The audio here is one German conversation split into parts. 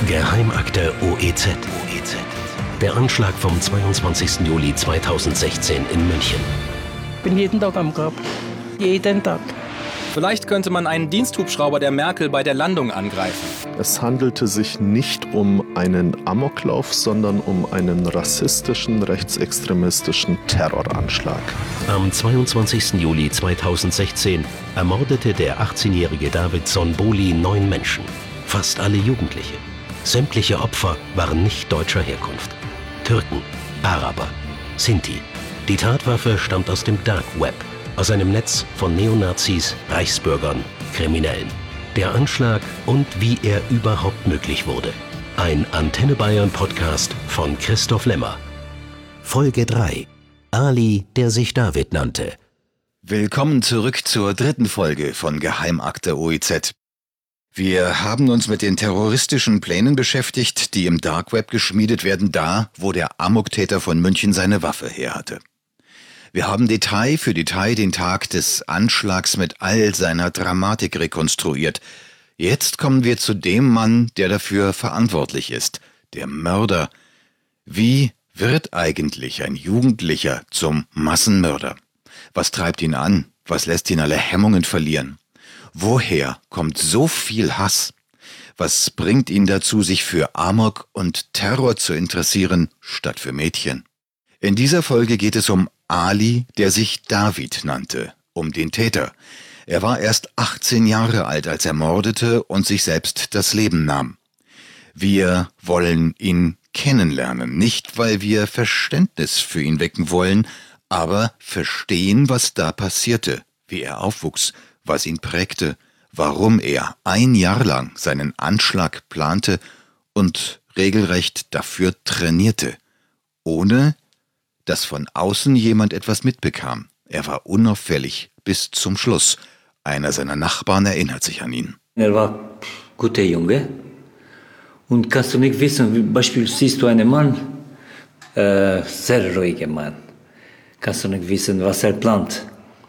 Geheimakte OEZ. Der Anschlag vom 22. Juli 2016 in München. Ich bin jeden Tag am Grab. Jeden Tag. Vielleicht könnte man einen Diensthubschrauber der Merkel bei der Landung angreifen. Es handelte sich nicht um einen Amoklauf, sondern um einen rassistischen, rechtsextremistischen Terroranschlag. Am 22. Juli 2016 ermordete der 18-jährige David Sonboli 9 Menschen, fast alle Jugendliche. Sämtliche Opfer waren nicht deutscher Herkunft. Türken, Araber, Sinti. Die Tatwaffe stammt aus dem Dark Web, aus einem Netz von Neonazis, Reichsbürgern, Kriminellen. Der Anschlag und wie er überhaupt möglich wurde. Ein Antenne Bayern Podcast von Christoph Lemmer. Folge 3. Ali, der sich David nannte. Willkommen zurück zur 3. Folge von Geheimakte OEZ. Wir haben uns mit den terroristischen Plänen beschäftigt, die im Dark Web geschmiedet werden, da, wo der Amoktäter von München seine Waffe her hatte. Wir haben Detail für Detail den Tag des Anschlags mit all seiner Dramatik rekonstruiert. Jetzt kommen wir zu dem Mann, der dafür verantwortlich ist, der Mörder. Wie wird eigentlich ein Jugendlicher zum Massenmörder? Was treibt ihn an? Was lässt ihn alle Hemmungen verlieren? Woher kommt so viel Hass? Was bringt ihn dazu, sich für Amok und Terror zu interessieren, statt für Mädchen? In dieser Folge geht es um Ali, der sich David nannte, um den Täter. Er war erst 18 Jahre alt, als er mordete und sich selbst das Leben nahm. Wir wollen ihn kennenlernen, nicht weil wir Verständnis für ihn wecken wollen, aber verstehen, was da passierte, wie er aufwuchs, was ihn prägte, warum er 1 Jahr lang seinen Anschlag plante und regelrecht dafür trainierte, ohne dass von außen jemand etwas mitbekam. Er war unauffällig bis zum Schluss. Einer seiner Nachbarn erinnert sich an ihn. Er war ein guter Junge. Und kannst du nicht wissen, zum Beispiel siehst du einen Mann, sehr ruhiger Mann. Kannst du nicht wissen, was er plant.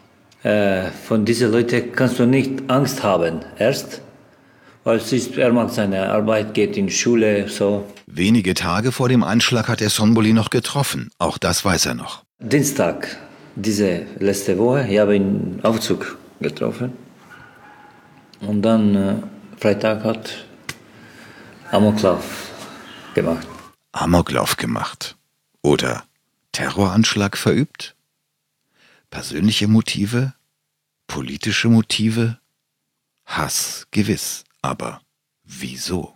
Von diesen Leuten kannst du nicht Angst haben, erst. Weil er macht seine Arbeit, geht in die Schule, so. Wenige Tage vor dem Anschlag hat er Sonboli noch getroffen. Auch das weiß er noch. Dienstag, diese letzte Woche, ich habe ihn im Aufzug getroffen. Und dann Freitag hat Amoklauf gemacht. Amoklauf gemacht. Oder Terroranschlag verübt? Persönliche Motive? Politische Motive? Hass, gewiss. Aber wieso?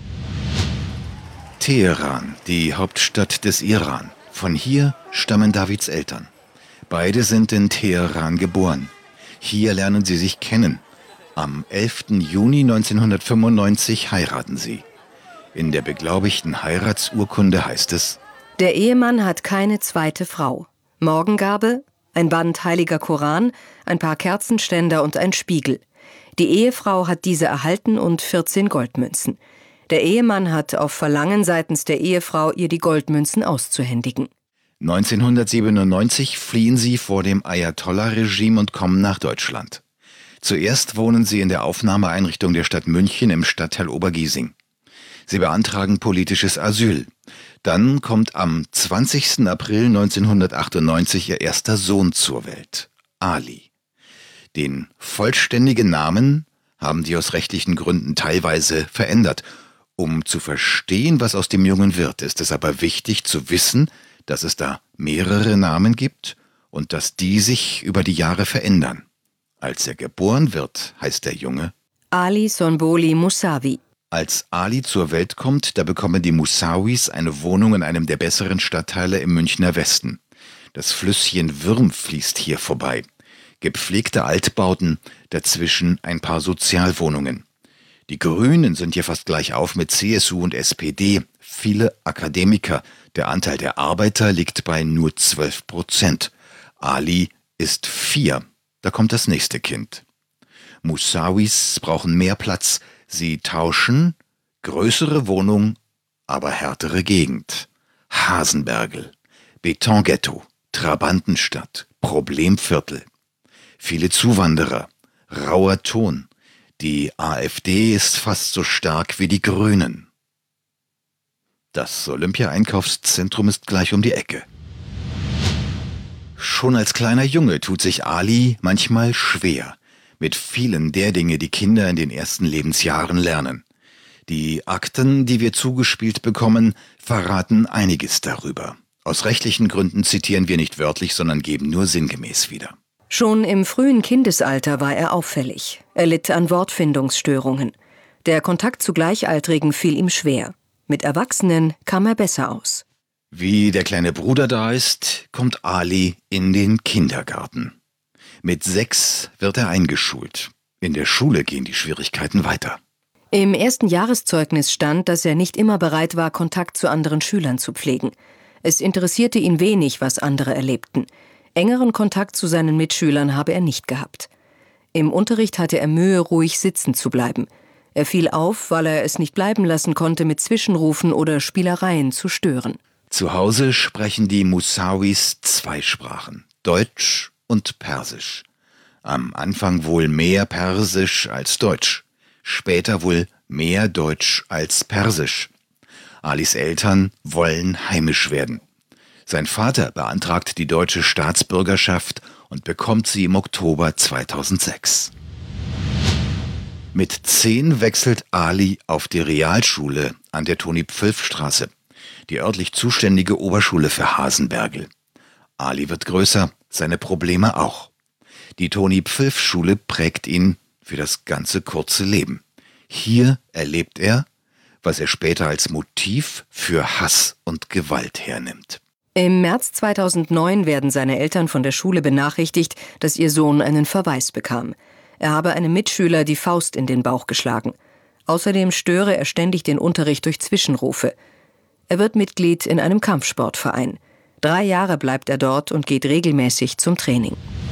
Teheran, die Hauptstadt des Iran. Von hier stammen Davids Eltern. Beide sind in Teheran geboren. Hier lernen sie sich kennen. Am 11. Juni 1995 heiraten sie. In der beglaubigten Heiratsurkunde heißt es: Der Ehemann hat keine zweite Frau. Morgengabe, ein Band Heiliger Koran, ein paar Kerzenständer und ein Spiegel. Die Ehefrau hat diese erhalten und 14 Goldmünzen. Der Ehemann hat auf Verlangen seitens der Ehefrau, ihr die Goldmünzen auszuhändigen. 1997 fliehen sie vor dem Ayatollah-Regime und kommen nach Deutschland. Zuerst wohnen sie in der Aufnahmeeinrichtung der Stadt München im Stadtteil Obergiesing. Sie beantragen politisches Asyl. Dann kommt am 20. April 1998 ihr erster Sohn zur Welt, Ali. Den vollständigen Namen haben die aus rechtlichen Gründen teilweise verändert. Um zu verstehen, was aus dem Jungen wird, ist es aber wichtig zu wissen, dass es da mehrere Namen gibt und dass die sich über die Jahre verändern. Als er geboren wird, heißt der Junge Ali Sonboli Musawi. Als Ali zur Welt kommt, da bekommen die Musawis eine Wohnung in einem der besseren Stadtteile im Münchner Westen. Das Flüsschen Würm fließt hier vorbei. Gepflegte Altbauten, dazwischen ein paar Sozialwohnungen. Die Grünen sind hier fast gleich auf mit CSU und SPD, viele Akademiker. Der Anteil der Arbeiter liegt bei nur 12%. Ali ist 4. Da kommt das nächste Kind. Musawis brauchen mehr Platz. Sie tauschen größere Wohnung, aber härtere Gegend. Hasenbergel, Betonghetto, Trabantenstadt, Problemviertel. Viele Zuwanderer, rauer Ton. Die AfD ist fast so stark wie die Grünen. Das Olympia-Einkaufszentrum ist gleich um die Ecke. Schon als kleiner Junge tut sich Ali manchmal schwer mit vielen der Dinge, die Kinder in den ersten Lebensjahren lernen. Die Akten, die wir zugespielt bekommen, verraten einiges darüber. Aus rechtlichen Gründen zitieren wir nicht wörtlich, sondern geben nur sinngemäß wieder. Schon im frühen Kindesalter war er auffällig. Er litt an Wortfindungsstörungen. Der Kontakt zu Gleichaltrigen fiel ihm schwer. Mit Erwachsenen kam er besser aus. Wie der kleine Bruder da ist, kommt Ali in den Kindergarten. Mit 6 wird er eingeschult. In der Schule gehen die Schwierigkeiten weiter. Im ersten Jahreszeugnis stand, dass er nicht immer bereit war, Kontakt zu anderen Schülern zu pflegen. Es interessierte ihn wenig, was andere erlebten. Engeren Kontakt zu seinen Mitschülern habe er nicht gehabt. Im Unterricht hatte er Mühe, ruhig sitzen zu bleiben. Er fiel auf, weil er es nicht bleiben lassen konnte, mit Zwischenrufen oder Spielereien zu stören. Zu Hause sprechen die Musawis 2 Sprachen, Deutsch und Persisch. Am Anfang wohl mehr Persisch als Deutsch, später wohl mehr Deutsch als Persisch. Alis Eltern wollen heimisch werden. Sein Vater beantragt die deutsche Staatsbürgerschaft und bekommt sie im Oktober 2006. Mit 10 wechselt Ali auf die Realschule an der Toni-Pfülf-Straße, die örtlich zuständige Oberschule für Hasenbergl. Ali wird größer, seine Probleme auch. Die Toni-Pfülf-Schule prägt ihn für das ganze kurze Leben. Hier erlebt er, was er später als Motiv für Hass und Gewalt hernimmt. Im März 2009 werden seine Eltern von der Schule benachrichtigt, dass ihr Sohn einen Verweis bekam. Er habe einem Mitschüler die Faust in den Bauch geschlagen. Außerdem störe er ständig den Unterricht durch Zwischenrufe. Er wird Mitglied in einem Kampfsportverein. 3 Jahre bleibt er dort und geht regelmäßig zum Training.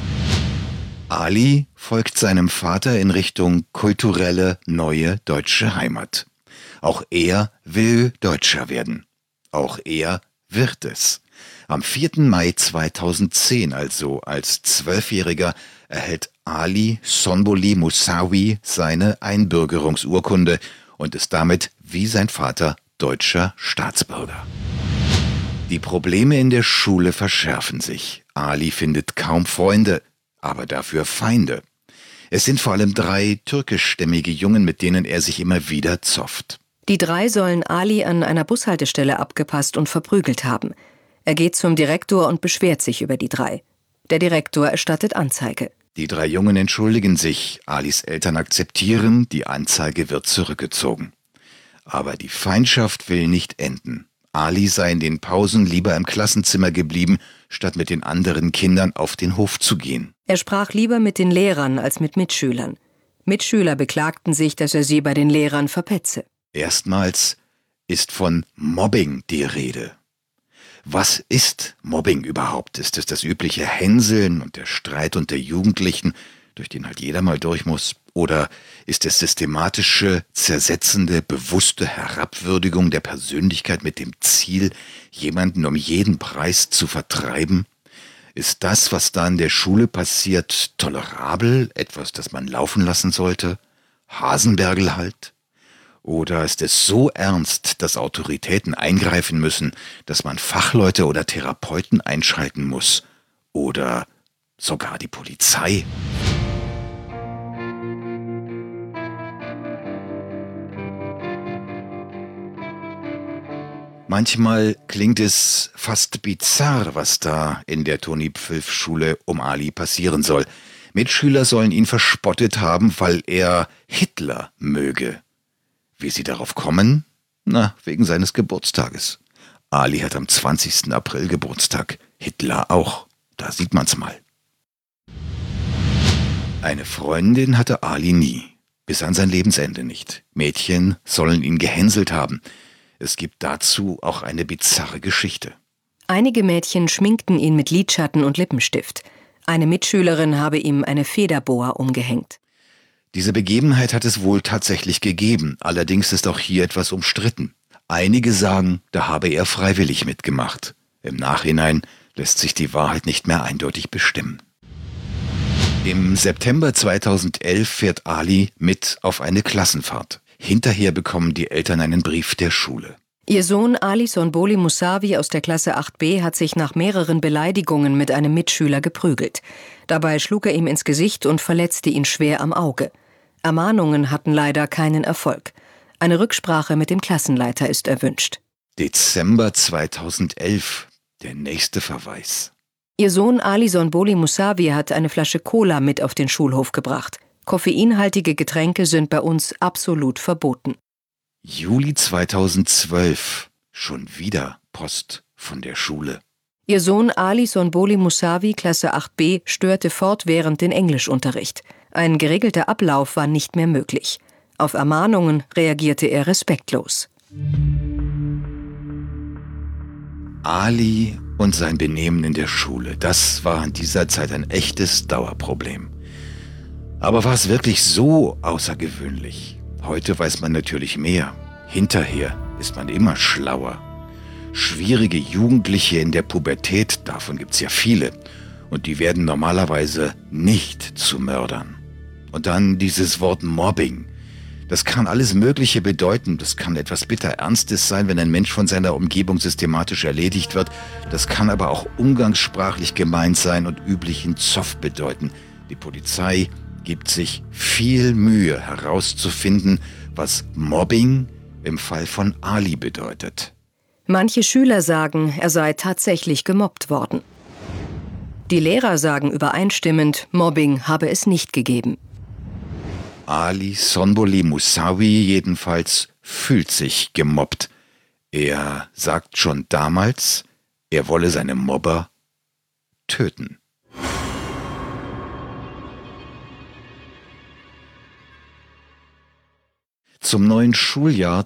Ali folgt seinem Vater in Richtung kulturelle, neue deutsche Heimat. Auch er will Deutscher werden. Auch er wird es. Am 4. Mai 2010, also als 12-Jähriger, erhält Ali Sonboli Musawi seine Einbürgerungsurkunde und ist damit wie sein Vater deutscher Staatsbürger. Die Probleme in der Schule verschärfen sich. Ali findet kaum Freunde, aber dafür Feinde. Es sind vor allem 3 türkischstämmige Jungen, mit denen er sich immer wieder zofft. Die 3 sollen Ali an einer Bushaltestelle abgepasst und verprügelt haben. Er geht zum Direktor und beschwert sich über die 3. Der Direktor erstattet Anzeige. Die 3 Jungen entschuldigen sich, Alis Eltern akzeptieren, die Anzeige wird zurückgezogen. Aber die Feindschaft will nicht enden. Ali sei in den Pausen lieber im Klassenzimmer geblieben, statt mit den anderen Kindern auf den Hof zu gehen. Er sprach lieber mit den Lehrern als mit Mitschülern. Mitschüler beklagten sich, dass er sie bei den Lehrern verpetze. Erstmals ist von Mobbing die Rede. Was ist Mobbing überhaupt? Ist es das übliche Hänseln und der Streit unter Jugendlichen, durch den halt jeder mal durch muss? Oder ist es systematische, zersetzende, bewusste Herabwürdigung der Persönlichkeit mit dem Ziel, jemanden um jeden Preis zu vertreiben? Ist das, was da in der Schule passiert, tolerabel, etwas, das man laufen lassen sollte? Hasenbergl halt? Oder ist es so ernst, dass Autoritäten eingreifen müssen, dass man Fachleute oder Therapeuten einschalten muss? Oder sogar die Polizei? Manchmal klingt es fast bizarr, was da in der Toni-Pfülf-Schule um Ali passieren soll. Mitschüler sollen ihn verspottet haben, weil er Hitler möge. Wie sie darauf kommen? Na, wegen seines Geburtstages. Ali hat am 20. April Geburtstag, Hitler auch. Da sieht man's mal. Eine Freundin hatte Ali nie, bis an sein Lebensende nicht. Mädchen sollen ihn gehänselt haben. Es gibt dazu auch eine bizarre Geschichte. Einige Mädchen schminkten ihn mit Lidschatten und Lippenstift. Eine Mitschülerin habe ihm eine Federboa umgehängt. Diese Begebenheit hat es wohl tatsächlich gegeben, allerdings ist auch hier etwas umstritten. Einige sagen, da habe er freiwillig mitgemacht. Im Nachhinein lässt sich die Wahrheit nicht mehr eindeutig bestimmen. Im September 2011 fährt Ali mit auf eine Klassenfahrt. Hinterher bekommen die Eltern einen Brief der Schule. Ihr Sohn Ali Sonboli Moussavi aus der Klasse 8b hat sich nach mehreren Beleidigungen mit einem Mitschüler geprügelt. Dabei schlug er ihm ins Gesicht und verletzte ihn schwer am Auge. Ermahnungen hatten leider keinen Erfolg. Eine Rücksprache mit dem Klassenleiter ist erwünscht. Dezember 2011, der nächste Verweis. Ihr Sohn Ali Sonboli Moussavi hat eine Flasche Cola mit auf den Schulhof gebracht. Koffeinhaltige Getränke sind bei uns absolut verboten. Juli 2012, schon wieder Post von der Schule. Ihr Sohn Ali Sonboli Moussavi, Klasse 8b, störte fortwährend den Englischunterricht. Ein geregelter Ablauf war nicht mehr möglich. Auf Ermahnungen reagierte er respektlos. Ali und sein Benehmen in der Schule, das war in dieser Zeit ein echtes Dauerproblem. Aber war es wirklich so außergewöhnlich? Heute weiß man natürlich mehr. Hinterher ist man immer schlauer. Schwierige Jugendliche in der Pubertät, davon gibt's ja viele. Und die werden normalerweise nicht zu Mördern. Und dann dieses Wort Mobbing. Das kann alles Mögliche bedeuten. Das kann etwas Bitterernstes sein, wenn ein Mensch von seiner Umgebung systematisch erledigt wird. Das kann aber auch umgangssprachlich gemeint sein und üblichen Zoff bedeuten. Die Polizei gibt sich viel Mühe herauszufinden, was Mobbing im Fall von Ali bedeutet. Manche Schüler sagen, er sei tatsächlich gemobbt worden. Die Lehrer sagen übereinstimmend, Mobbing habe es nicht gegeben. Ali Sonboli Moussavi jedenfalls fühlt sich gemobbt. Er sagt schon damals, er wolle seine Mobber töten. Zum neuen Schuljahr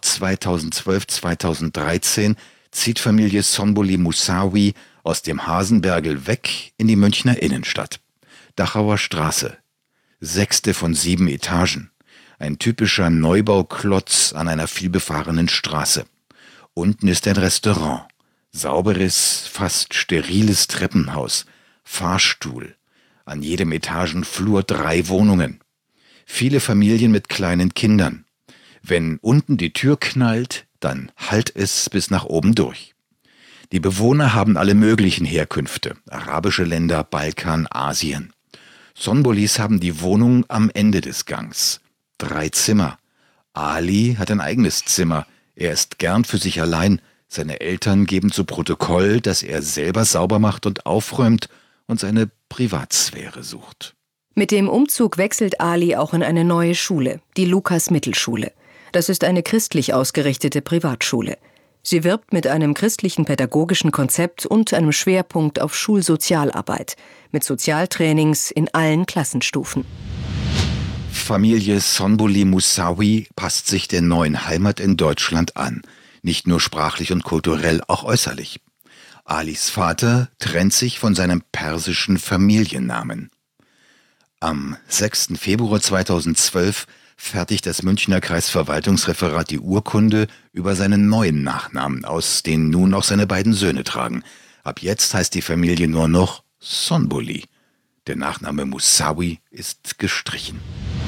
2012/2013 zieht Familie Sonboli Moussavi aus dem Hasenbergl weg in die Münchner Innenstadt. Dachauer Straße, 6. von 7 Etagen. Ein typischer Neubauklotz an einer vielbefahrenen Straße. Unten ist ein Restaurant, sauberes, fast steriles Treppenhaus, Fahrstuhl. An jedem Etagenflur 3 Wohnungen. Viele Familien mit kleinen Kindern. Wenn unten die Tür knallt, dann hallt es bis nach oben durch. Die Bewohner haben alle möglichen Herkünfte, arabische Länder, Balkan, Asien. Sonbolis haben die Wohnung am Ende des Gangs. 3 Zimmer. Ali hat ein eigenes Zimmer. Er ist gern für sich allein. Seine Eltern geben zu Protokoll, dass er selber sauber macht und aufräumt und seine Privatsphäre sucht. Mit dem Umzug wechselt Ali auch in eine neue Schule, die Lukas-Mittelschule. Das ist eine christlich ausgerichtete Privatschule. Sie wirbt mit einem christlichen pädagogischen Konzept und einem Schwerpunkt auf Schulsozialarbeit, mit Sozialtrainings in allen Klassenstufen. Familie Sonboli Moussavi passt sich der neuen Heimat in Deutschland an. Nicht nur sprachlich und kulturell, auch äußerlich. Alis Vater trennt sich von seinem persischen Familiennamen. Am 6. Februar 2012 fertigt das Münchner Kreisverwaltungsreferat die Urkunde über seinen neuen Nachnamen aus, den nun auch seine beiden Söhne tragen. Ab jetzt heißt die Familie nur noch Sonboli. Der Nachname Moussavi ist gestrichen.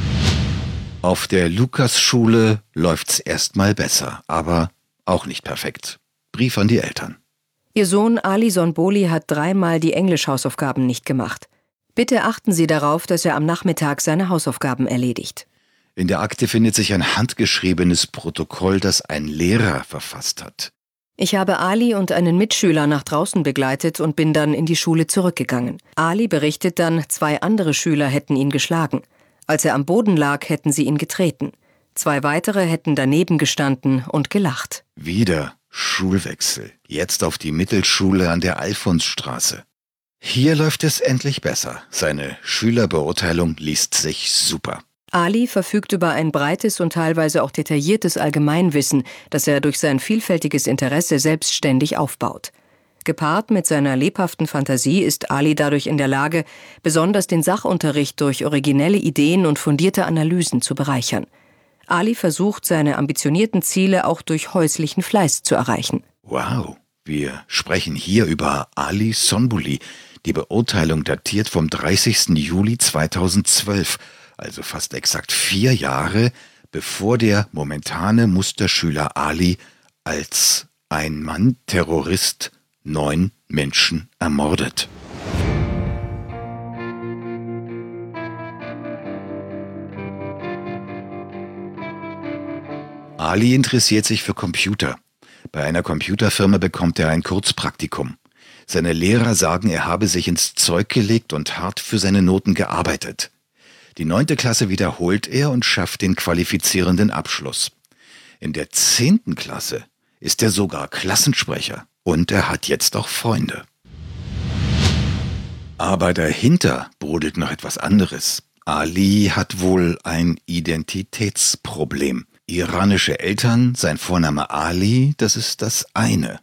Auf der Lukas-Schule läuft's erstmal besser, aber auch nicht perfekt. Brief an die Eltern. Ihr Sohn Ali Sonboli hat 3-mal die Englischhausaufgaben nicht gemacht. Bitte achten Sie darauf, dass er am Nachmittag seine Hausaufgaben erledigt. In der Akte findet sich ein handgeschriebenes Protokoll, das ein Lehrer verfasst hat. Ich habe Ali und einen Mitschüler nach draußen begleitet und bin dann in die Schule zurückgegangen. Ali berichtet dann, 2 andere Schüler hätten ihn geschlagen. Als er am Boden lag, hätten sie ihn getreten. 2 weitere hätten daneben gestanden und gelacht. Wieder Schulwechsel. Jetzt auf die Mittelschule an der Alfonsstraße. Hier läuft es endlich besser. Seine Schülerbeurteilung liest sich super. Ali verfügt über ein breites und teilweise auch detailliertes Allgemeinwissen, das er durch sein vielfältiges Interesse selbstständig aufbaut. Gepaart mit seiner lebhaften Fantasie ist Ali dadurch in der Lage, besonders den Sachunterricht durch originelle Ideen und fundierte Analysen zu bereichern. Ali versucht, seine ambitionierten Ziele auch durch häuslichen Fleiß zu erreichen. Wow, wir sprechen hier über Ali Sonboli. Die Beurteilung datiert vom 30. Juli 2012, also fast exakt 4 Jahre, bevor der momentane Musterschüler Ali als ein Mann, Terrorist, 9 Menschen ermordet. Ali interessiert sich für Computer. Bei einer Computerfirma bekommt er ein Kurzpraktikum. Seine Lehrer sagen, er habe sich ins Zeug gelegt und hart für seine Noten gearbeitet. Die 9. Klasse wiederholt er und schafft den qualifizierenden Abschluss. In der 10. Klasse ist er sogar Klassensprecher und er hat jetzt auch Freunde. Aber dahinter brodelt noch etwas anderes. Ali hat wohl ein Identitätsproblem. Iranische Eltern, sein Vorname Ali, das ist das eine.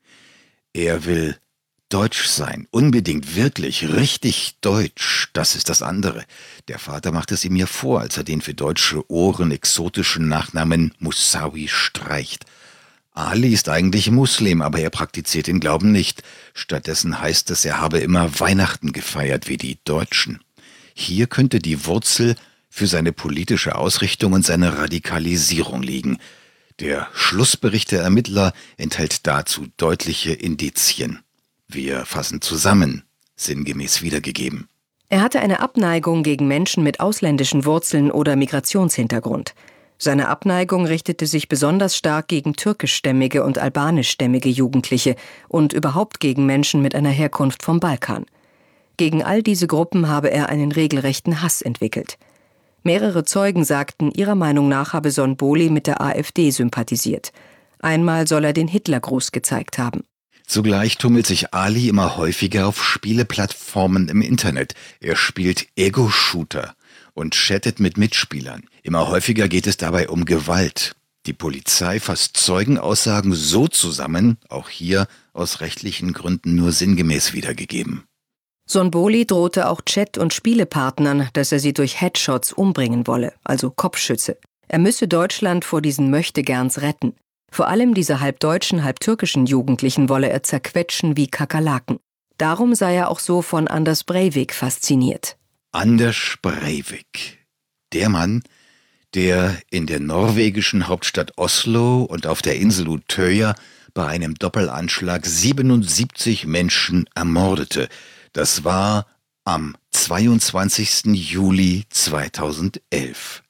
Er will deutsch sein, unbedingt, wirklich, richtig deutsch, das ist das andere. Der Vater macht es ihm ja vor, als er den für deutsche Ohren exotischen Nachnamen Moussaoui streicht. Ali ist eigentlich Muslim, aber er praktiziert den Glauben nicht. Stattdessen heißt es, er habe immer Weihnachten gefeiert wie die Deutschen. Hier könnte die Wurzel für seine politische Ausrichtung und seine Radikalisierung liegen. Der Schlussbericht der Ermittler enthält dazu deutliche Indizien. Wir fassen zusammen, sinngemäß wiedergegeben. Er hatte eine Abneigung gegen Menschen mit ausländischen Wurzeln oder Migrationshintergrund. Seine Abneigung richtete sich besonders stark gegen türkischstämmige und albanischstämmige Jugendliche und überhaupt gegen Menschen mit einer Herkunft vom Balkan. Gegen all diese Gruppen habe er einen regelrechten Hass entwickelt. Mehrere Zeugen sagten, ihrer Meinung nach habe Sonboli mit der AfD sympathisiert. Einmal soll er den Hitlergruß gezeigt haben. Zugleich tummelt sich Ali immer häufiger auf Spieleplattformen im Internet. Er spielt Ego-Shooter und chattet mit Mitspielern. Immer häufiger geht es dabei um Gewalt. Die Polizei fasst Zeugenaussagen so zusammen, auch hier aus rechtlichen Gründen nur sinngemäß wiedergegeben. Sonboli drohte auch Chat- und Spielepartnern, dass er sie durch Headshots umbringen wolle, also Kopfschüsse. Er müsse Deutschland vor diesen Möchtegerns retten. Vor allem diese halb deutschen, halb türkischen Jugendlichen wolle er zerquetschen wie Kakerlaken. Darum sei er auch so von Anders Breivik fasziniert. Anders Breivik, der Mann, der in der norwegischen Hauptstadt Oslo und auf der Insel Utøya bei einem Doppelanschlag 77 Menschen ermordete. Das war am 22. Juli 2011.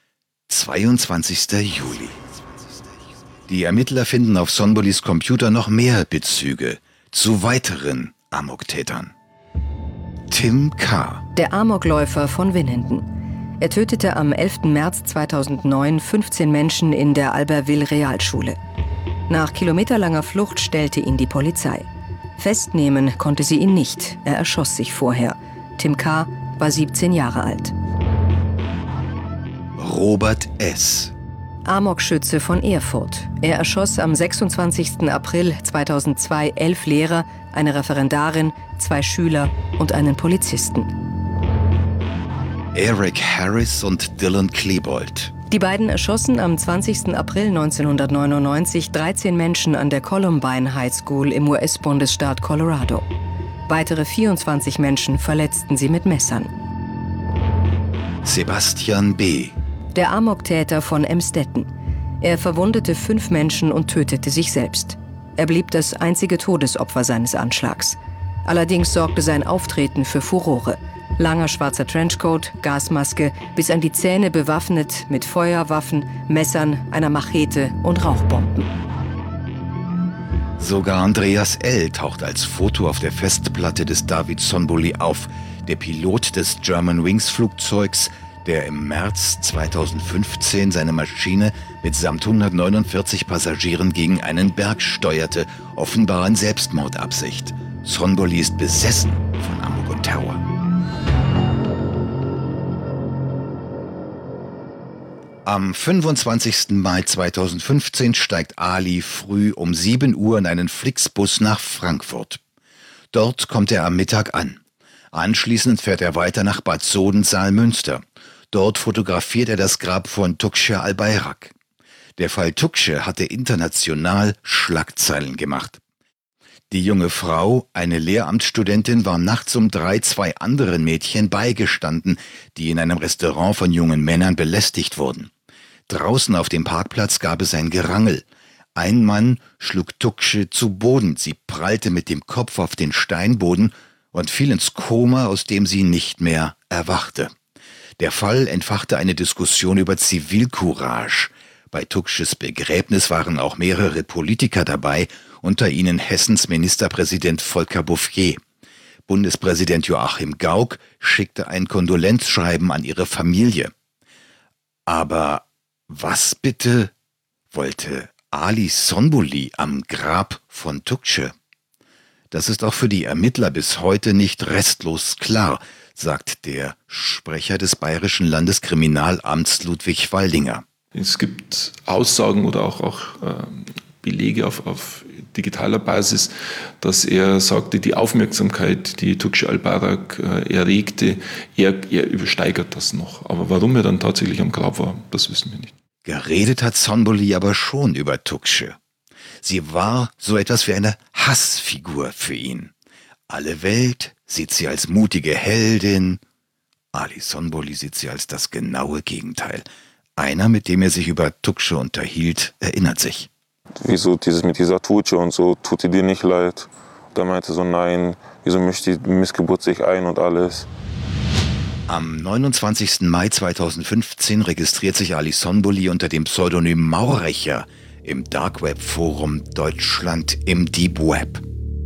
22. Juli. Die Ermittler finden auf Sonbolis Computer noch mehr Bezüge zu weiteren Amoktätern. Tim K., der Amokläufer von Winnenden. Er tötete am 11. März 2009 15 Menschen in der Albertville-Realschule. Nach kilometerlanger Flucht stellte ihn die Polizei. Festnehmen konnte sie ihn nicht, er erschoss sich vorher. Tim K. war 17 Jahre alt. Robert S., Amokschütze von Erfurt. Er erschoss am 26. April 2002 11 Lehrer, eine Referendarin, 2 Schüler und einen Polizisten. Eric Harris und Dylan Klebold. Die beiden erschossen am 20. April 1999 13 Menschen an der Columbine High School im US-Bundesstaat Colorado. Weitere 24 Menschen verletzten sie mit Messern. Sebastian B., der Amoktäter von Emstetten. Er verwundete 5 Menschen und tötete sich selbst. Er blieb das einzige Todesopfer seines Anschlags. Allerdings sorgte sein Auftreten für Furore. Langer schwarzer Trenchcoat, Gasmaske, bis an die Zähne bewaffnet mit Feuerwaffen, Messern, einer Machete und Rauchbomben. Sogar Andreas L. taucht als Foto auf der Festplatte des David Sonboli auf, der Pilot des Germanwings-Flugzeugs, der im März 2015 seine Maschine mitsamt 149 Passagieren gegen einen Berg steuerte, offenbar in Selbstmordabsicht. Sonboli ist besessen von Amok und Terror. Am 25. Mai 2015 steigt Ali früh um 7 Uhr in einen Flixbus nach Frankfurt. Dort kommt er am Mittag an. Anschließend fährt er weiter nach Bad Soden-Saalmünster. Dort fotografiert er das Grab von Tuğçe Albayrak. Der Fall Tuğçe hatte international Schlagzeilen gemacht. Die junge Frau, eine Lehramtsstudentin, war nachts um 3 2 anderen Mädchen beigestanden, die in einem Restaurant von jungen Männern belästigt wurden. Draußen auf dem Parkplatz gab es ein Gerangel. Ein Mann schlug Tuksche zu Boden. Sie prallte mit dem Kopf auf den Steinboden und fiel ins Koma, aus dem sie nicht mehr erwachte. Der Fall entfachte eine Diskussion über Zivilcourage. Bei Tuksches Begräbnis waren auch mehrere Politiker dabei, unter ihnen Hessens Ministerpräsident Volker Bouffier. Bundespräsident Joachim Gauck schickte ein Kondolenzschreiben an ihre Familie. Aber was bitte wollte Ali Sonbuli am Grab von Tuksche? Das ist auch für die Ermittler bis heute nicht restlos klar, sagt der Sprecher des Bayerischen Landeskriminalamts Ludwig Waldinger. Es gibt Aussagen oder auch Belege auf digitaler Basis, dass er sagte, die Aufmerksamkeit, die Tuksche Al-Barak erregte, er übersteigert das noch. Aber warum er dann tatsächlich am Grab war, das wissen wir nicht. Geredet hat Sonbuli aber schon über Tuksche. Sie war so etwas wie eine Hassfigur für ihn. Alle Welt sieht sie als mutige Heldin. Ali Sonbuli sieht sie als das genaue Gegenteil. Einer, mit dem er sich über Tuksche unterhielt, erinnert sich. Wieso mit dieser Tutsche und so, tut sie dir nicht leid? Und er meinte so, nein, wieso mischt die Missgeburt sich ein und alles? Am 29. Mai 2015 registriert sich Ali Sonbuli unter dem Pseudonym Maurecher im Dark Web Forum Deutschland im Deep Web.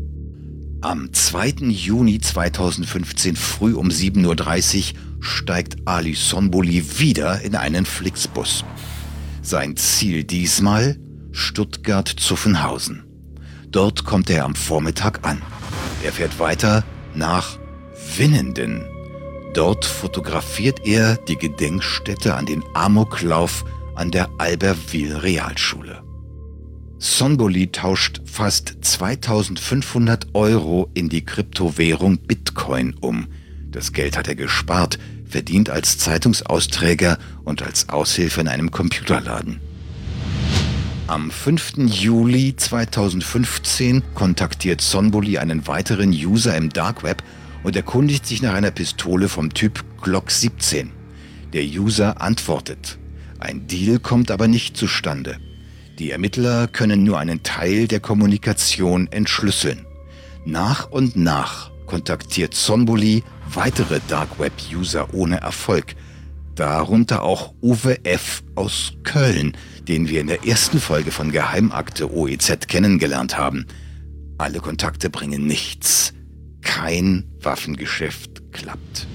Am 2. Juni 2015 früh um 7.30 Uhr steigt Ali Sonbuli wieder in einen Flixbus. Sein Ziel diesmal Stuttgart-Zuffenhausen. Dort kommt er am Vormittag an. Er fährt weiter nach Winnenden. Dort fotografiert er die Gedenkstätte an den Amoklauf an der Albertville-Realschule. Sonbuli tauscht fast 2.500 € in die Kryptowährung Bitcoin um. Das Geld hat er gespart, verdient als Zeitungsausträger und als Aushilfe in einem Computerladen. Am 5. Juli 2015 kontaktiert Sonbuli einen weiteren User im Dark Web und erkundigt sich nach einer Pistole vom Typ Glock 17. Der User antwortet. Ein Deal kommt aber nicht zustande. Die Ermittler können nur einen Teil der Kommunikation entschlüsseln. Nach und nach kontaktiert Sonbuli weitere Dark Web User ohne Erfolg. Darunter auch Uwe F. aus Köln, den wir in der ersten Folge von Geheimakte OEZ kennengelernt haben. Alle Kontakte bringen nichts. Kein Waffengeschäft klappt.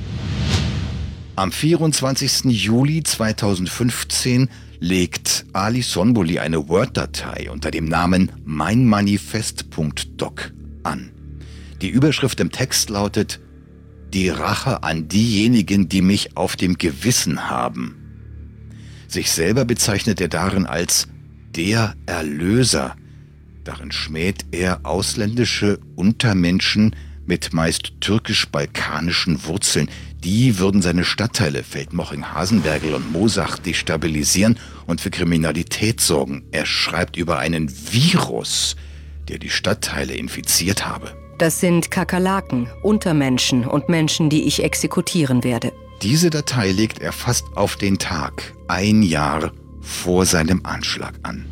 Am 24. Juli 2015 legt Ali Sonbuli eine Word-Datei unter dem Namen meinmanifest.doc an. Die Überschrift im Text lautet: Die Rache an diejenigen, die mich auf dem Gewissen haben. Sich selber bezeichnet er darin als der Erlöser. Darin schmäht er ausländische Untermenschen mit meist türkisch-balkanischen Wurzeln. Die würden seine Stadtteile Feldmoching-Hasenbergl und Moosach destabilisieren und für Kriminalität sorgen. Er schreibt über einen Virus, der die Stadtteile infiziert habe. Das sind Kakerlaken, Untermenschen und Menschen, die ich exekutieren werde. Diese Datei legt er fast auf den Tag, ein Jahr vor seinem Anschlag an.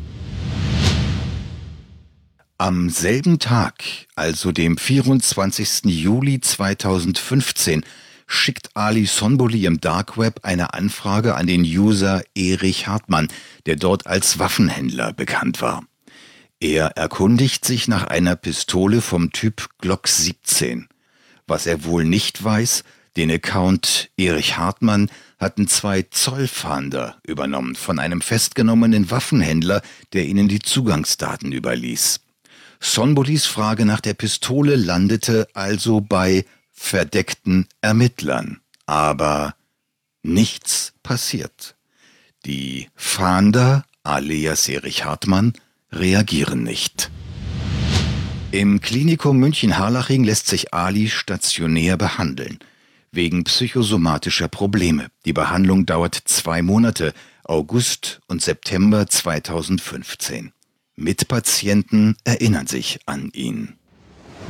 Am selben Tag, also dem 24. Juli 2015, schickt Ali Sonbuli im Dark Web eine Anfrage an den User Erich Hartmann, der dort als Waffenhändler bekannt war. Er erkundigt sich nach einer Pistole vom Typ Glock 17. Was er wohl nicht weiß, den Account Erich Hartmann hatten 2 Zollfahnder übernommen von einem festgenommenen Waffenhändler, der ihnen die Zugangsdaten überließ. Sonbulis Frage nach der Pistole landete also bei verdeckten Ermittlern. Aber nichts passiert. Die Fahnder, alias Erich Hartmann, reagieren nicht. Im Klinikum München-Harlaching lässt sich Ali stationär behandeln, wegen psychosomatischer Probleme. Die Behandlung dauert 2 Monate, August und September 2015. Mitpatienten erinnern sich an ihn.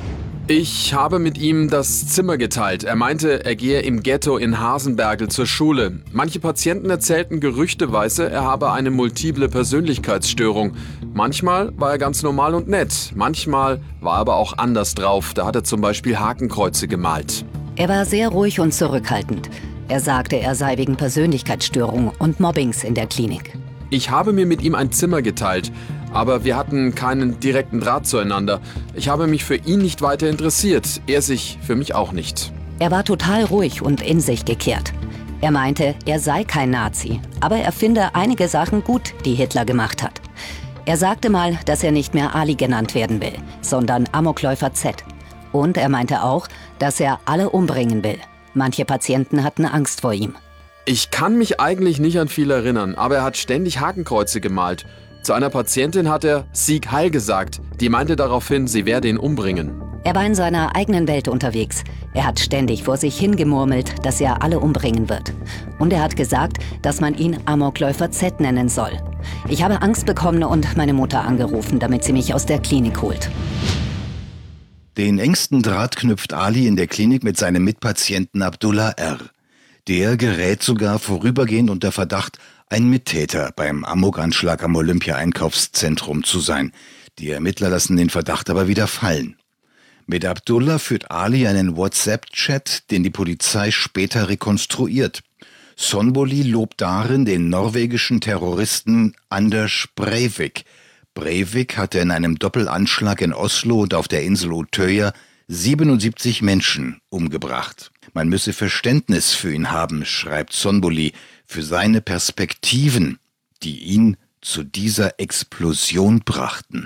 Ich habe mit ihm das Zimmer geteilt. Er meinte, er gehe im Ghetto in Hasenbergl zur Schule. Manche Patienten erzählten gerüchteweise, er habe eine multiple Persönlichkeitsstörung. Manchmal war er ganz normal und nett. Manchmal war er aber auch anders drauf. Da hat er zum Beispiel Hakenkreuze gemalt. Er war sehr ruhig und zurückhaltend. Er sagte, er sei wegen Persönlichkeitsstörung und Mobbings in der Klinik. Ich habe mir mit ihm ein Zimmer geteilt, aber wir hatten keinen direkten Draht zueinander. Ich habe mich für ihn nicht weiter interessiert, er sich für mich auch nicht. Er war total ruhig und in sich gekehrt. Er meinte, er sei kein Nazi, aber er finde einige Sachen gut, die Hitler gemacht hat. Er sagte mal, dass er nicht mehr Ali genannt werden will, sondern Amokläufer Z. Und er meinte auch, dass er alle umbringen will. Manche Patienten hatten Angst vor ihm. Ich kann mich eigentlich nicht an viel erinnern, aber er hat ständig Hakenkreuze gemalt. Zu einer Patientin hat er Sieg Heil gesagt. Die meinte daraufhin, sie werde ihn umbringen. Er war in seiner eigenen Welt unterwegs. Er hat ständig vor sich hingemurmelt, dass er alle umbringen wird. Und er hat gesagt, dass man ihn Amokläufer Z nennen soll. Ich habe Angst bekommen und meine Mutter angerufen, damit sie mich aus der Klinik holt. Den engsten Draht knüpft Ali in der Klinik mit seinem Mitpatienten Abdullah R. Der gerät sogar vorübergehend unter Verdacht, ein Mittäter beim Amokanschlag am Olympia-Einkaufszentrum zu sein. Die Ermittler lassen den Verdacht aber wieder fallen. Mit Abdullah führt Ali einen WhatsApp-Chat, den die Polizei später rekonstruiert. Sonboli lobt darin den norwegischen Terroristen Anders Breivik. Breivik hatte in einem Doppelanschlag in Oslo und auf der Insel Utøya 77 Menschen umgebracht. Man müsse Verständnis für ihn haben, schreibt Sonboli, für seine Perspektiven, die ihn zu dieser Explosion brachten.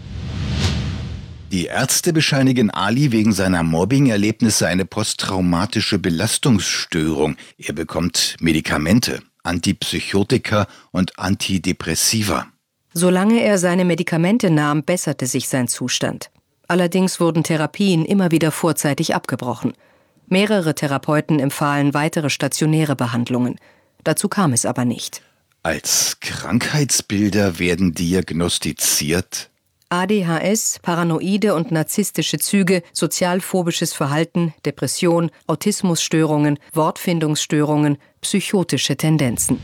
Die Ärzte bescheinigen Ali wegen seiner Mobbing-Erlebnisse eine posttraumatische Belastungsstörung. Er bekommt Medikamente, Antipsychotika und Antidepressiva. Solange er seine Medikamente nahm, besserte sich sein Zustand. Allerdings wurden Therapien immer wieder vorzeitig abgebrochen. Mehrere Therapeuten empfahlen weitere stationäre Behandlungen. Dazu kam es aber nicht. Als Krankheitsbilder werden diagnostiziert ADHS, paranoide und narzisstische Züge, sozialphobisches Verhalten, Depression, Autismusstörungen, Wortfindungsstörungen, psychotische Tendenzen.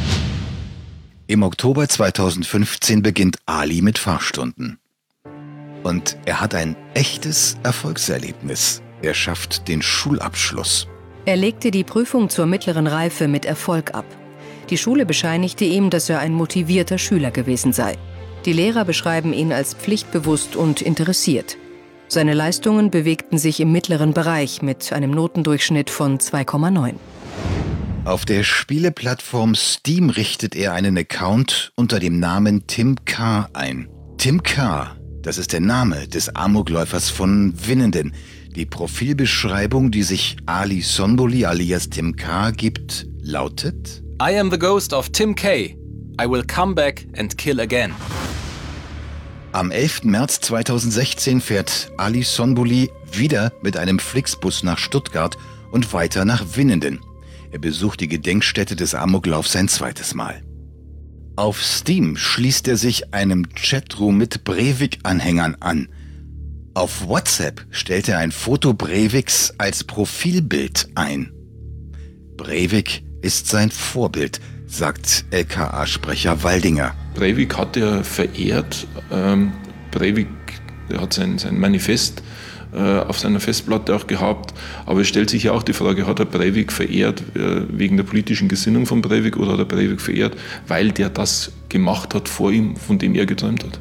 Im Oktober 2015 beginnt Ali mit Fahrstunden. Und er hat ein echtes Erfolgserlebnis. Er schafft den Schulabschluss. Er legte die Prüfung zur mittleren Reife mit Erfolg ab. Die Schule bescheinigte ihm, dass er ein motivierter Schüler gewesen sei. Die Lehrer beschreiben ihn als pflichtbewusst und interessiert. Seine Leistungen bewegten sich im mittleren Bereich mit einem Notendurchschnitt von 2,9. Auf der Spieleplattform Steam richtet er einen Account unter dem Namen Tim K. ein. Tim K., das ist der Name des Amokläufers von Winnenden. Die Profilbeschreibung, die sich Ali Sonboli alias Tim K. gibt, lautet: I am the ghost of Tim K. I will come back and kill again. Am 11. März 2016 fährt Ali Sonboli wieder mit einem Flixbus nach Stuttgart und weiter nach Winnenden. Er besucht die Gedenkstätte des Amoklaufs ein zweites Mal. Auf Steam schließt er sich einem Chatroom mit Breivik-Anhängern an. Auf WhatsApp stellt er ein Foto Breiviks als Profilbild ein. Breivik ist sein Vorbild, sagt LKA-Sprecher Waldinger. Breivik hat er verehrt. Breivik hat sein Manifest auf seiner Festplatte auch gehabt. Aber es stellt sich ja auch die Frage, hat er Breivik verehrt wegen der politischen Gesinnung von Breivik oder hat er Breivik verehrt, weil der das gemacht hat vor ihm, von dem er geträumt hat?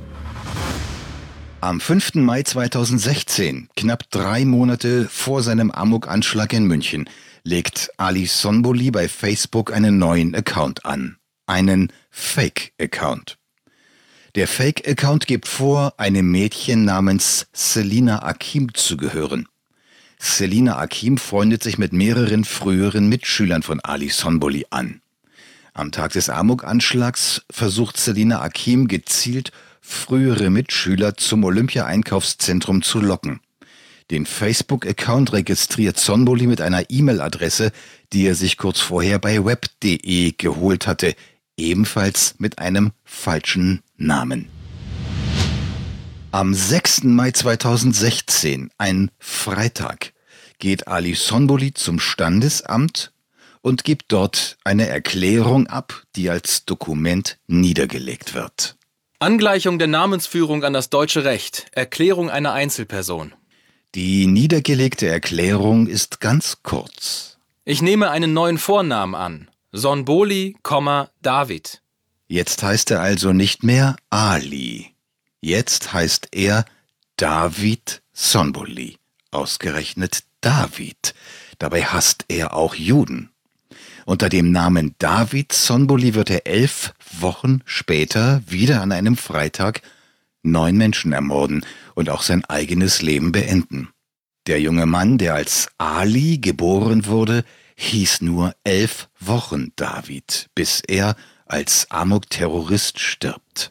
Am 5. Mai 2016, knapp 3 Monate vor seinem Amok-Anschlag in München, legt Ali Sonboli bei Facebook einen neuen Account an. Einen Fake-Account. Der Fake-Account gibt vor, einem Mädchen namens Selina Akim zu gehören. Selina Akim freundet sich mit mehreren früheren Mitschülern von Ali Sonboli an. Am Tag des Amok-Anschlags versucht Selina Akim gezielt, frühere Mitschüler zum Olympia-Einkaufszentrum zu locken. Den Facebook-Account registriert Sonboli mit einer E-Mail-Adresse, die er sich kurz vorher bei web.de geholt hatte, ebenfalls mit einem falschen Namen. Am 6. Mai 2016, ein Freitag, geht Ali Sonboli zum Standesamt und gibt dort eine Erklärung ab, die als Dokument niedergelegt wird. Angleichung der Namensführung an das deutsche Recht. Erklärung einer Einzelperson. Die niedergelegte Erklärung ist ganz kurz. Ich nehme einen neuen Vornamen an. Sonboli, David. Jetzt heißt er also nicht mehr Ali. Jetzt heißt er David Sonboli. Ausgerechnet David. Dabei hasst er auch Juden. Unter dem Namen David Sonboli wird er 11 Wochen später wieder an einem Freitag 9 Menschen ermorden und auch sein eigenes Leben beenden. Der junge Mann, der als Ali geboren wurde, hieß nur 11 Wochen David, bis er als Amok-Terrorist stirbt.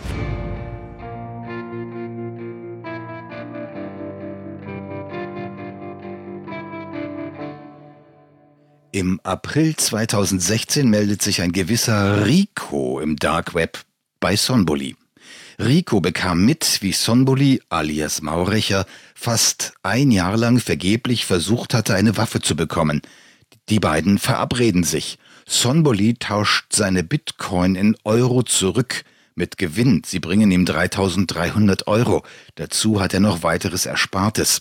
Im April 2016 meldet sich ein gewisser Rico im Dark Web bei Sonboli. Rico bekam mit, wie Sonboli alias Mauricher fast ein Jahr lang vergeblich versucht hatte, eine Waffe zu bekommen. Die beiden verabreden sich. Sonboli tauscht seine Bitcoin in Euro zurück mit Gewinn. Sie bringen ihm 3.300 Euro. Dazu hat er noch weiteres Erspartes.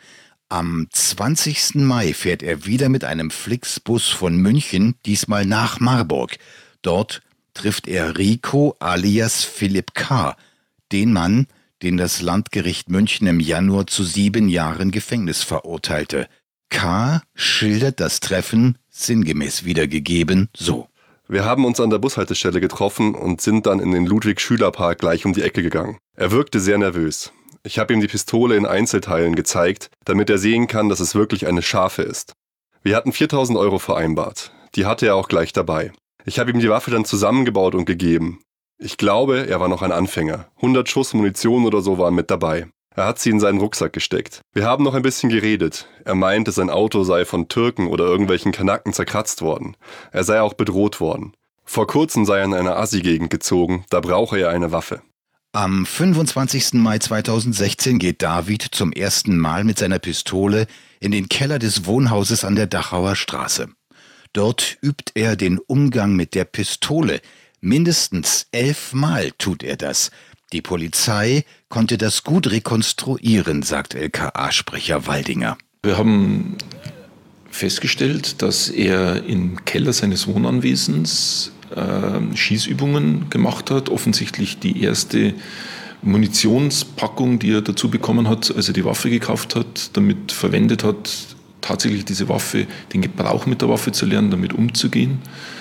Am 20. Mai fährt er wieder mit einem Flixbus von München, diesmal nach Marburg. Dort trifft er Rico alias Philipp K., den Mann, den das Landgericht München im Januar zu 7 Jahren Gefängnis verurteilte. K. schildert das Treffen, sinngemäß wiedergegeben, so. Wir haben uns an der Bushaltestelle getroffen und sind dann in den Ludwig-Schüler-Park gleich um die Ecke gegangen. Er wirkte sehr nervös. Ich habe ihm die Pistole in Einzelteilen gezeigt, damit er sehen kann, dass es wirklich eine scharfe ist. Wir hatten 4.000 Euro vereinbart. Die hatte er auch gleich dabei. Ich habe ihm die Waffe dann zusammengebaut und gegeben. Ich glaube, er war noch ein Anfänger. 100 Schuss Munition oder so waren mit dabei. Er hat sie in seinen Rucksack gesteckt. Wir haben noch ein bisschen geredet. Er meinte, sein Auto sei von Türken oder irgendwelchen Kanaken zerkratzt worden. Er sei auch bedroht worden. Vor kurzem sei er in eine Assi-Gegend gezogen, da brauche er eine Waffe. Am 25. Mai 2016 geht David zum ersten Mal mit seiner Pistole in den Keller des Wohnhauses an der Dachauer Straße. Dort übt er den Umgang mit der Pistole. Mindestens 11 Mal tut er das. Die Polizei konnte das gut rekonstruieren, sagt LKA-Sprecher Waldinger. Wir haben festgestellt, dass er im Keller seines Wohnanwesens Schießübungen gemacht hat. Offensichtlich die erste Munitionspackung, die er dazu bekommen hat, als er die Waffe gekauft hat, damit verwendet hat, tatsächlich diese Waffe, den Gebrauch mit der Waffe zu lernen, damit umzugehen.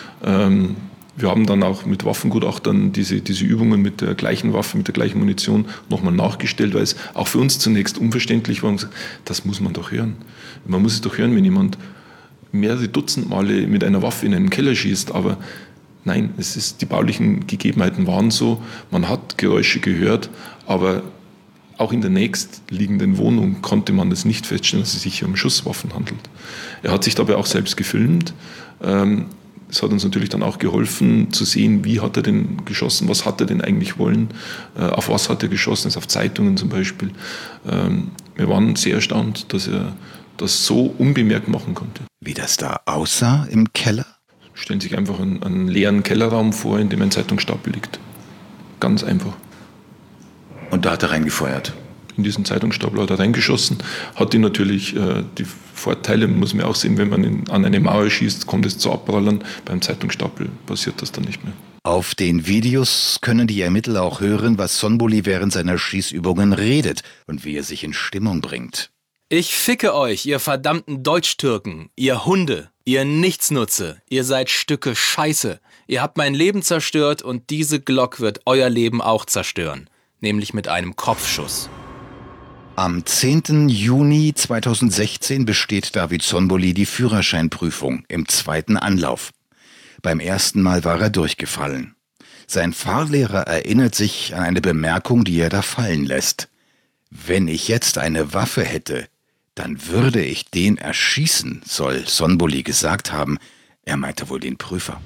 Wir haben dann auch mit Waffengutachtern diese Übungen mit der gleichen Waffe, mit der gleichen Munition nochmal nachgestellt, weil es auch für uns zunächst unverständlich war. Und gesagt, das muss man doch hören. Man muss es doch hören, wenn jemand mehrere Dutzend Male mit einer Waffe in einen Keller schießt, aber nein, die baulichen Gegebenheiten waren so, man hat Geräusche gehört, aber auch in der nächstliegenden Wohnung konnte man das nicht feststellen, dass es sich hier um Schusswaffen handelt. Er hat sich dabei auch selbst gefilmt. Es hat uns natürlich dann auch geholfen zu sehen, wie hat er denn geschossen, was hat er denn eigentlich wollen, auf was hat er geschossen, also auf Zeitungen zum Beispiel. Wir waren sehr erstaunt, dass er das so unbemerkt machen konnte. Wie das da aussah im Keller? Stellen Sie sich einfach einen leeren Kellerraum vor, in dem ein Zeitungsstapel liegt. Ganz einfach. Und da hat er reingefeuert? In diesen Zeitungsstapel hat er reingeschossen. Hat die natürlich die Vorteile, muss man auch sehen, wenn man an eine Mauer schießt, kommt es zu Abprallern. Beim Zeitungsstapel passiert das dann nicht mehr. Auf den Videos können die Ermittler auch hören, was Sonboli während seiner Schießübungen redet und wie er sich in Stimmung bringt. Ich ficke euch, ihr verdammten Deutschtürken, ihr Hunde, ihr Nichtsnutze, ihr seid Stücke Scheiße. Ihr habt mein Leben zerstört und diese Glock wird euer Leben auch zerstören, nämlich mit einem Kopfschuss. Am 10. Juni 2016 besteht David Sonboli die Führerscheinprüfung im 2. Anlauf. Beim ersten Mal war er durchgefallen. Sein Fahrlehrer erinnert sich an eine Bemerkung, die er da fallen lässt. Wenn ich jetzt eine Waffe hätte, dann würde ich den erschießen, soll Sonboli gesagt haben. Er meinte wohl den Prüfer.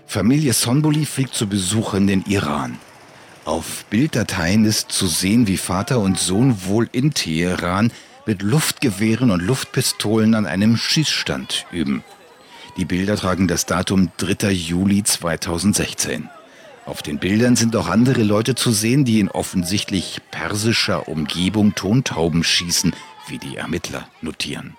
Familie Sonboli fliegt zu Besuch in den Iran. Auf Bilddateien ist zu sehen, wie Vater und Sohn wohl in Teheran mit Luftgewehren und Luftpistolen an einem Schießstand üben. Die Bilder tragen das Datum 3. Juli 2016. Auf den Bildern sind auch andere Leute zu sehen, die in offensichtlich persischer Umgebung Tontauben schießen, wie die Ermittler notieren.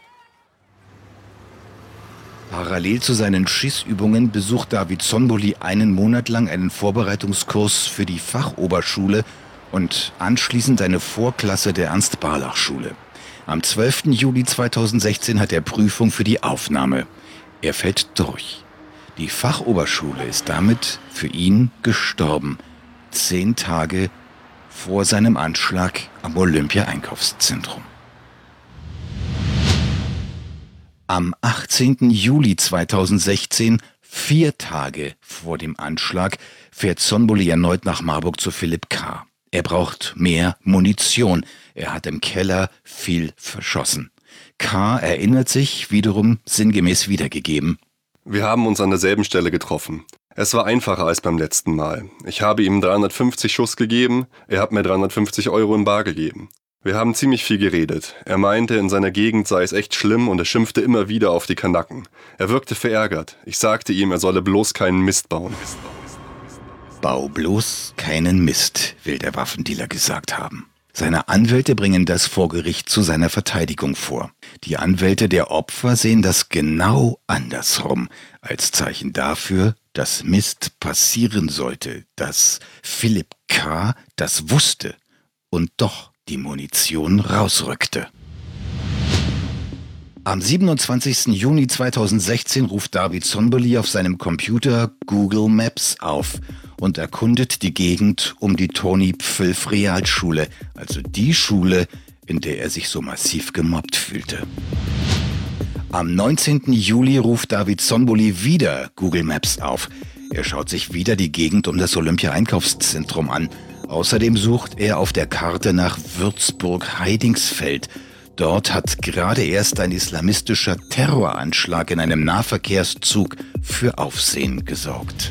Parallel zu seinen Schießübungen besucht David Sonboli einen Monat lang einen Vorbereitungskurs für die Fachoberschule und anschließend eine Vorklasse der Ernst-Barlach-Schule. Am 12. Juli 2016 hat er Prüfung für die Aufnahme. Er fällt durch. Die Fachoberschule ist damit für ihn gestorben, 10 Tage vor seinem Anschlag am Olympia-Einkaufszentrum. Am 18. Juli 2016, 4 Tage vor dem Anschlag, fährt Sonboli erneut nach Marburg zu Philipp K. Er braucht mehr Munition. Er hat im Keller viel verschossen. K. erinnert sich, wiederum sinngemäß wiedergegeben. Wir haben uns an derselben Stelle getroffen. Es war einfacher als beim letzten Mal. Ich habe ihm 350 Schuss gegeben, er hat mir 350 € in bar gegeben. Wir haben ziemlich viel geredet. Er meinte, in seiner Gegend sei es echt schlimm und er schimpfte immer wieder auf die Kanaken. Er wirkte verärgert. Ich sagte ihm, er solle bloß keinen Mist bauen. Bau bloß keinen Mist, will der Waffendealer gesagt haben. Seine Anwälte bringen das vor Gericht zu seiner Verteidigung vor. Die Anwälte der Opfer sehen das genau andersrum, als Zeichen dafür, dass Mist passieren sollte, dass Philipp K. das wusste und doch die Munition rausrückte. Am 27. Juni 2016 ruft David Sonboli auf seinem Computer Google Maps auf und erkundet die Gegend um die Toni-Pfülf-Realschule, also die Schule, in der er sich so massiv gemobbt fühlte. Am 19. Juli ruft David Sonboli wieder Google Maps auf. Er schaut sich wieder die Gegend um das Olympia-Einkaufszentrum an. Außerdem sucht er auf der Karte nach Würzburg-Heidingsfeld. Dort hat gerade erst ein islamistischer Terroranschlag in einem Nahverkehrszug für Aufsehen gesorgt.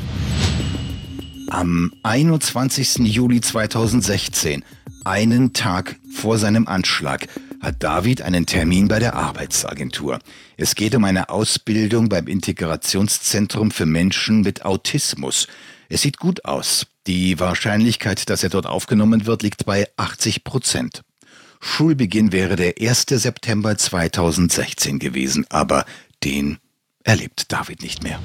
Am 21. Juli 2016, einen Tag vor seinem Anschlag, hat David einen Termin bei der Arbeitsagentur. Es geht um eine Ausbildung beim Integrationszentrum für Menschen mit Autismus. Es sieht gut aus. Die Wahrscheinlichkeit, dass er dort aufgenommen wird, liegt bei 80%. Schulbeginn wäre der 1. September 2016 gewesen, aber den erlebt David nicht mehr.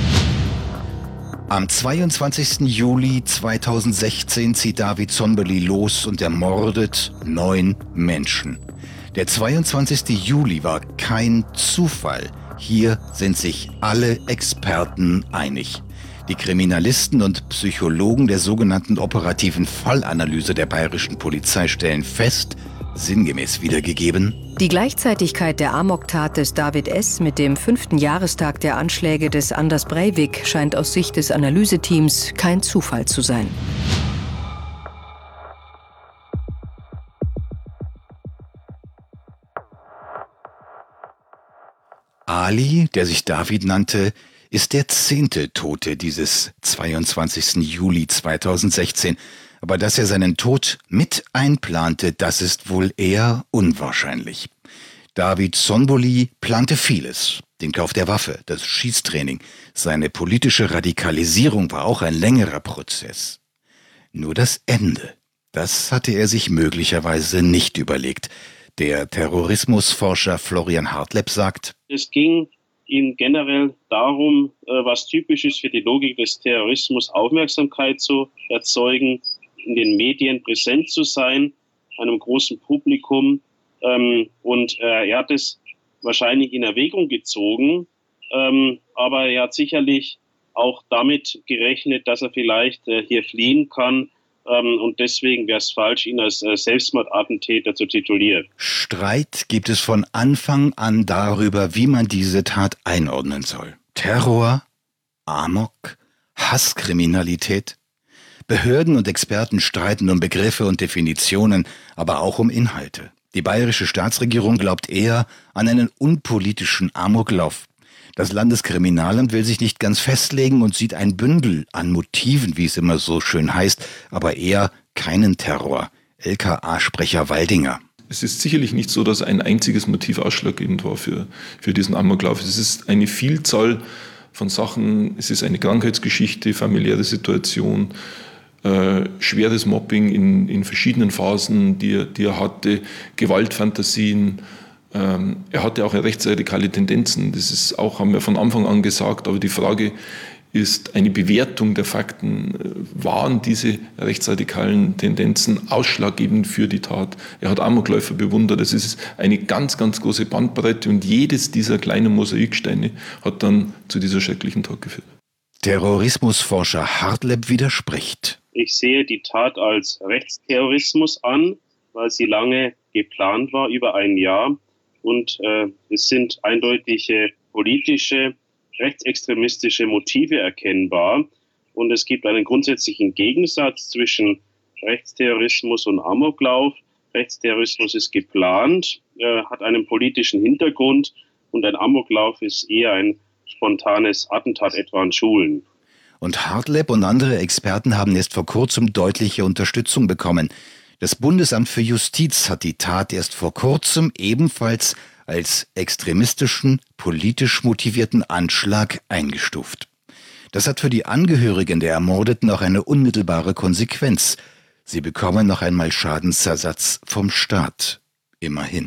Am 22. Juli 2016 zieht David Sonboli los und ermordet 9 Menschen. Der 22. Juli war kein Zufall. Hier sind sich alle Experten einig. Die Kriminalisten und Psychologen der sogenannten operativen Fallanalyse der bayerischen Polizei stellen fest, sinngemäß wiedergegeben: Die Gleichzeitigkeit der Amoktat des David S. mit dem 5. Jahrestag der Anschläge des Anders Breivik scheint aus Sicht des Analyseteams kein Zufall zu sein. Ali, der sich David nannte, ist der 10. Tote dieses 22. Juli 2016. Aber dass er seinen Tod mit einplante, das ist wohl eher unwahrscheinlich. David Sonboli plante vieles. Den Kauf der Waffe, das Schießtraining. Seine politische Radikalisierung war auch ein längerer Prozess. Nur das Ende, das hatte er sich möglicherweise nicht überlegt. Der Terrorismusforscher Florian Hartleb sagt: Es ging ihm generell darum, was typisch ist für die Logik des Terrorismus, Aufmerksamkeit zu erzeugen, in den Medien präsent zu sein, einem großen Publikum. Und er hat es wahrscheinlich in Erwägung gezogen, aber er hat sicherlich auch damit gerechnet, dass er vielleicht hier fliehen kann. Und deswegen wäre es falsch, ihn als Selbstmordattentäter zu titulieren. Streit gibt es von Anfang an darüber, wie man diese Tat einordnen soll. Terror, Amok, Hasskriminalität. Behörden und Experten streiten um Begriffe und Definitionen, aber auch um Inhalte. Die bayerische Staatsregierung glaubt eher an einen unpolitischen Amoklauf. Das Landeskriminalamt will sich nicht ganz festlegen und sieht ein Bündel an Motiven, wie es immer so schön heißt, aber eher keinen Terror. LKA-Sprecher Waldinger. Es ist sicherlich nicht so, dass ein einziges Motiv ausschlaggebend war für diesen Amoklauf. Es ist eine Vielzahl von Sachen. Es ist eine Krankheitsgeschichte, familiäre Situation, schweres Mobbing in verschiedenen Phasen, die er hatte, Gewaltfantasien. Er hatte auch rechtsradikale Tendenzen. Das ist auch, haben wir von Anfang an gesagt. Aber die Frage ist eine Bewertung der Fakten. Waren diese rechtsradikalen Tendenzen ausschlaggebend für die Tat? Er hat Amokläufer bewundert. Es ist eine ganz, ganz große Bandbreite und jedes dieser kleinen Mosaiksteine hat dann zu dieser schrecklichen Tat geführt. Terrorismusforscher Hartleb widerspricht. Ich sehe die Tat als Rechtsterrorismus an, weil sie lange geplant war, über ein Jahr. Und es sind eindeutige politische, rechtsextremistische Motive erkennbar. Und es gibt einen grundsätzlichen Gegensatz zwischen Rechtsterrorismus und Amoklauf. Rechtsterrorismus ist geplant, hat einen politischen Hintergrund und ein Amoklauf ist eher ein spontanes Attentat etwa an Schulen. Und Hartleb und andere Experten haben erst vor kurzem deutliche Unterstützung bekommen. Das Bundesamt für Justiz hat die Tat erst vor kurzem ebenfalls als extremistischen, politisch motivierten Anschlag eingestuft. Das hat für die Angehörigen der Ermordeten auch eine unmittelbare Konsequenz. Sie bekommen noch einmal Schadensersatz vom Staat. Immerhin.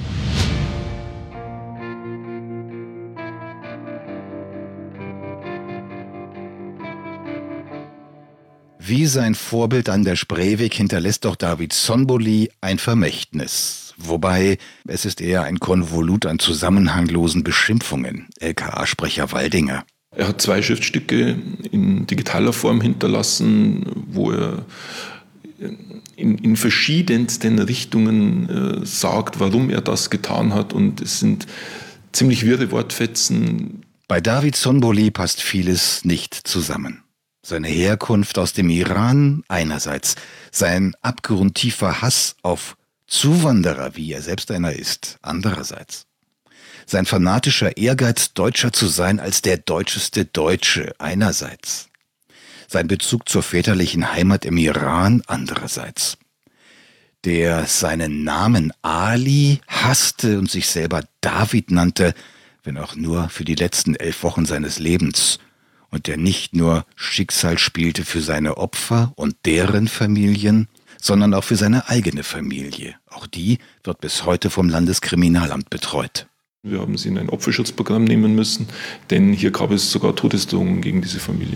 Wie sein Vorbild an der Spreeweg hinterlässt auch David Sonboli ein Vermächtnis. Wobei, es ist eher ein Konvolut an zusammenhanglosen Beschimpfungen. LKA-Sprecher Waldinger. Er hat 2 Schriftstücke in digitaler Form hinterlassen, wo er in verschiedensten Richtungen sagt, warum er das getan hat. Und es sind ziemlich wirre Wortfetzen. Bei David Sonboli passt vieles nicht zusammen. Seine Herkunft aus dem Iran einerseits, sein abgrundtiefer Hass auf Zuwanderer, wie er selbst einer ist, andererseits. Sein fanatischer Ehrgeiz, Deutscher zu sein als der deutscheste Deutsche einerseits. Sein Bezug zur väterlichen Heimat im Iran andererseits. Der seinen Namen Ali hasste und sich selber David nannte, wenn auch nur für die letzten 11 Wochen seines Lebens. Und der nicht nur Schicksal spielte für seine Opfer und deren Familien, sondern auch für seine eigene Familie. Auch die wird bis heute vom Landeskriminalamt betreut. Wir haben sie in ein Opferschutzprogramm nehmen müssen, denn hier gab es sogar Todesdrohungen gegen diese Familie.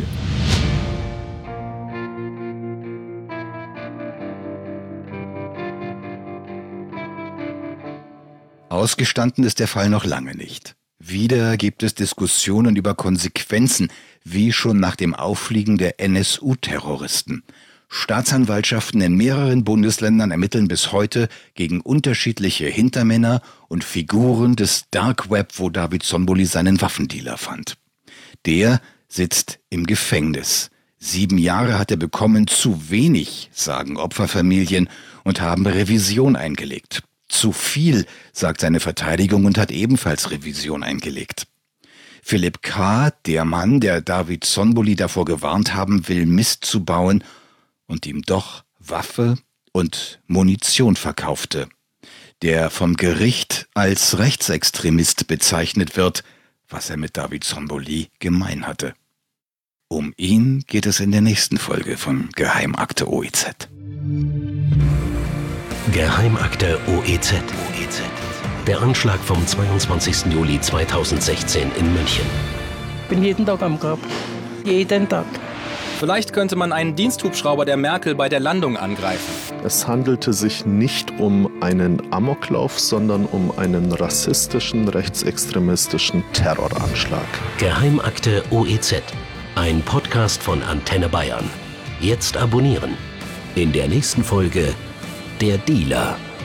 Ausgestanden ist der Fall noch lange nicht. Wieder gibt es Diskussionen über Konsequenzen, wie schon nach dem Auffliegen der NSU-Terroristen. Staatsanwaltschaften in mehreren Bundesländern ermitteln bis heute gegen unterschiedliche Hintermänner und Figuren des Dark Web, wo David Sonboli seinen Waffendealer fand. Der sitzt im Gefängnis. 7 Jahre hat er bekommen, zu wenig, sagen Opferfamilien und haben Revision eingelegt. Zu viel, sagt seine Verteidigung und hat ebenfalls Revision eingelegt. Philipp K., der Mann, der David Sonboli davor gewarnt haben will, Mist zu bauen und ihm doch Waffe und Munition verkaufte, der vom Gericht als Rechtsextremist bezeichnet wird, was er mit David Sonboli gemein hatte. Um ihn geht es in der nächsten Folge von Geheimakte OEZ. Geheimakte OEZ. Der Anschlag vom 22. Juli 2016 in München. Ich bin jeden Tag am Grab. Jeden Tag. Vielleicht könnte man einen Diensthubschrauber der Merkel bei der Landung angreifen. Es handelte sich nicht um einen Amoklauf, sondern um einen rassistischen, rechtsextremistischen Terroranschlag. Geheimakte OEZ. Ein Podcast von Antenne Bayern. Jetzt abonnieren. In der nächsten Folge Der Dealer.